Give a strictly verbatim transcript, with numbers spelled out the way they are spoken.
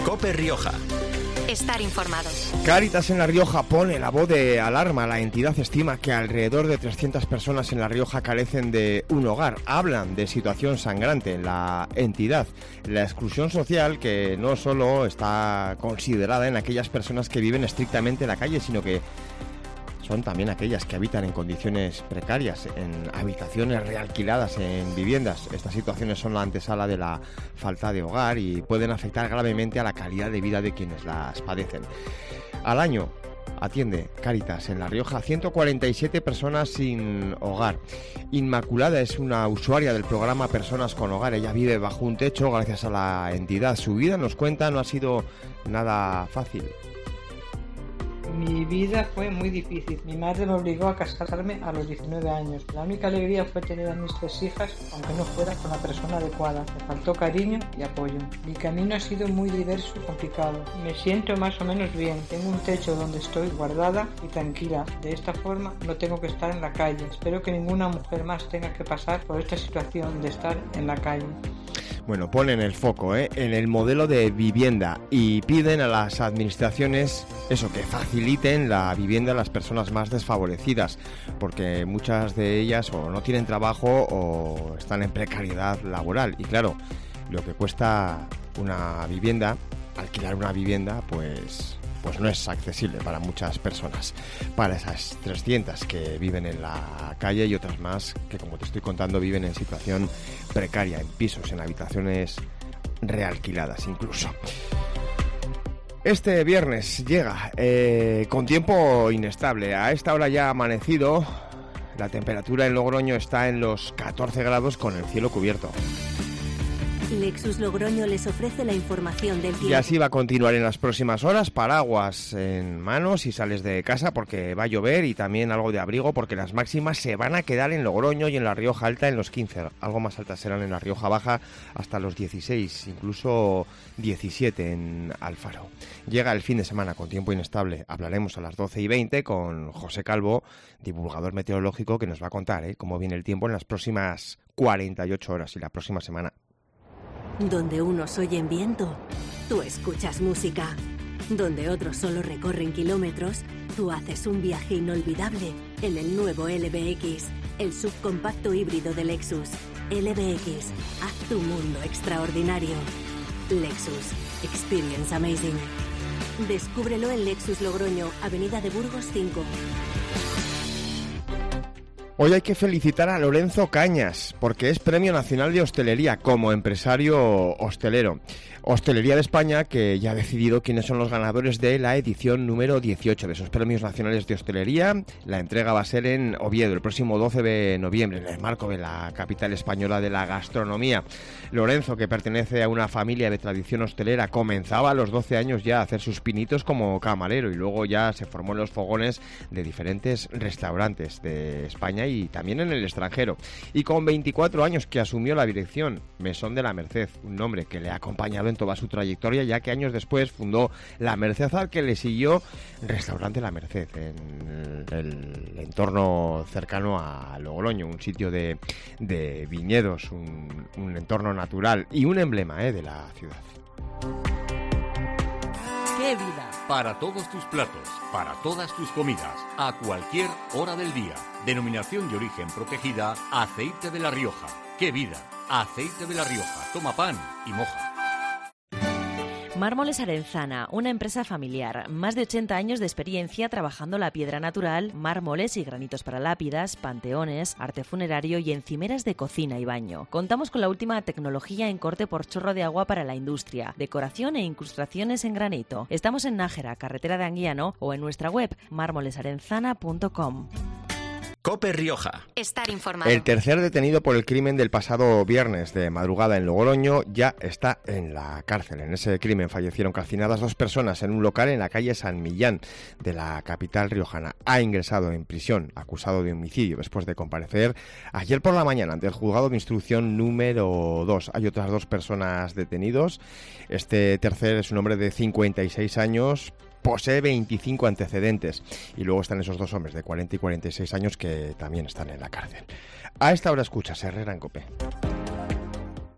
COPE Rioja. Estar informados. Cáritas en La Rioja pone la voz de alarma. La entidad estima que alrededor de trescientas personas en La Rioja carecen de un hogar. Hablan de situación sangrante en la entidad. La exclusión social, que no solo está considerada en aquellas personas que viven estrictamente en la calle, sino que son también aquellas que habitan en condiciones precarias, en habitaciones realquiladas, en viviendas. Estas situaciones son la antesala de la falta de hogar y pueden afectar gravemente a la calidad de vida de quienes las padecen. Al año atiende Cáritas en La Rioja a ciento cuarenta y siete personas sin hogar. Inmaculada es una usuaria del programa Personas con Hogar. Ella vive bajo un techo gracias a la entidad. Su vida, nos cuenta, no ha sido nada fácil. Mi vida fue muy difícil. Mi madre me obligó a casarme a los diecinueve años. La única alegría fue tener a mis tres hijas, aunque no fuera con la persona adecuada. Me faltó cariño y apoyo. Mi camino ha sido muy diverso y complicado. Me siento más o menos bien. Tengo un techo donde estoy guardada y tranquila. De esta forma no tengo que estar en la calle. Espero que ninguna mujer más tenga que pasar por esta situación de estar en la calle. Bueno, ponen el foco ¿eh? en el modelo de vivienda y piden a las administraciones eso, que faciliten la vivienda a las personas más desfavorecidas, porque muchas de ellas o no tienen trabajo o están en precariedad laboral. Y claro, lo que cuesta una vivienda, alquilar una vivienda, pues... pues no es accesible para muchas personas, para esas trescientas que viven en la calle y otras más que, como te estoy contando, viven en situación precaria, en pisos, en habitaciones realquiladas incluso. Este viernes llega eh, con tiempo inestable. A esta hora ya ha amanecido, la temperatura en Logroño está en los catorce grados con el cielo cubierto. Lexus Logroño les ofrece la información del tiempo. Y así va a continuar en las próximas horas. Paraguas en mano si sales de casa porque va a llover, y también algo de abrigo porque las máximas se van a quedar en Logroño y en La Rioja Alta en los quince. Algo más altas serán en La Rioja Baja hasta los dieciséis, incluso diecisiete en Alfaro. Llega el fin de semana con tiempo inestable. Hablaremos a las doce y veinte con José Calvo, divulgador meteorológico, que nos va a contar ¿eh? cómo viene el tiempo en las próximas cuarenta y ocho horas y la próxima semana. Donde unos oyen viento, tú escuchas música. Donde otros solo recorren kilómetros, tú haces un viaje inolvidable en el nuevo L B X, el subcompacto híbrido de Lexus. L B X, haz tu mundo extraordinario. Lexus, experience amazing. Descúbrelo en Lexus Logroño, Avenida de Burgos cinco. Hoy hay que felicitar a Lorenzo Cañas, porque es Premio Nacional de Hostelería como empresario hostelero. Hostelería de España, que ya ha decidido quiénes son los ganadores de la edición número dieciocho de esos Premios Nacionales de Hostelería. La entrega va a ser en Oviedo el próximo doce de noviembre, en el marco de la capital española de la gastronomía. Lorenzo, que pertenece a una familia de tradición hostelera, comenzaba a los doce años ya a hacer sus pinitos como camarero y luego ya se formó en los fogones de diferentes restaurantes de España y también en el extranjero. Y con veinticuatro años que asumió la dirección Mesón de la Merced, un nombre que le ha acompañado en toda su trayectoria, ya que años después fundó La Merced, al que le siguió Restaurante La Merced, en el entorno cercano a Logroño, un sitio de, de viñedos, un, un entorno natural y un emblema eh, de la ciudad. ¡Qué vida! Para todos tus platos, para todas tus comidas, a cualquier hora del día. Denominación de origen protegida, Aceite de La Rioja. ¡Qué vida! Aceite de La Rioja. Toma pan y moja. Mármoles Arenzana, una empresa familiar, más de ochenta años de experiencia trabajando la piedra natural, mármoles y granitos para lápidas, panteones, arte funerario y encimeras de cocina y baño. Contamos con la última tecnología en corte por chorro de agua para la industria, decoración e incrustaciones en granito. Estamos en Nájera, carretera de Anguiano, o en nuestra web mármoles arenzana punto com. COPE Rioja. Estar informado. El tercer detenido por el crimen del pasado viernes de madrugada en Logroño ya está en la cárcel. En ese crimen fallecieron calcinadas dos personas en un local en la calle San Millán de la capital riojana. Ha ingresado en prisión acusado de homicidio después de comparecer ayer por la mañana ante el juzgado de instrucción número dos. Hay otras dos personas detenidos. Este tercer es un hombre de cincuenta y seis años, posee veinticinco antecedentes, y luego están esos dos hombres de cuarenta y cuarenta y seis años que también están en la cárcel. A esta hora escuchas Herrera en COPE.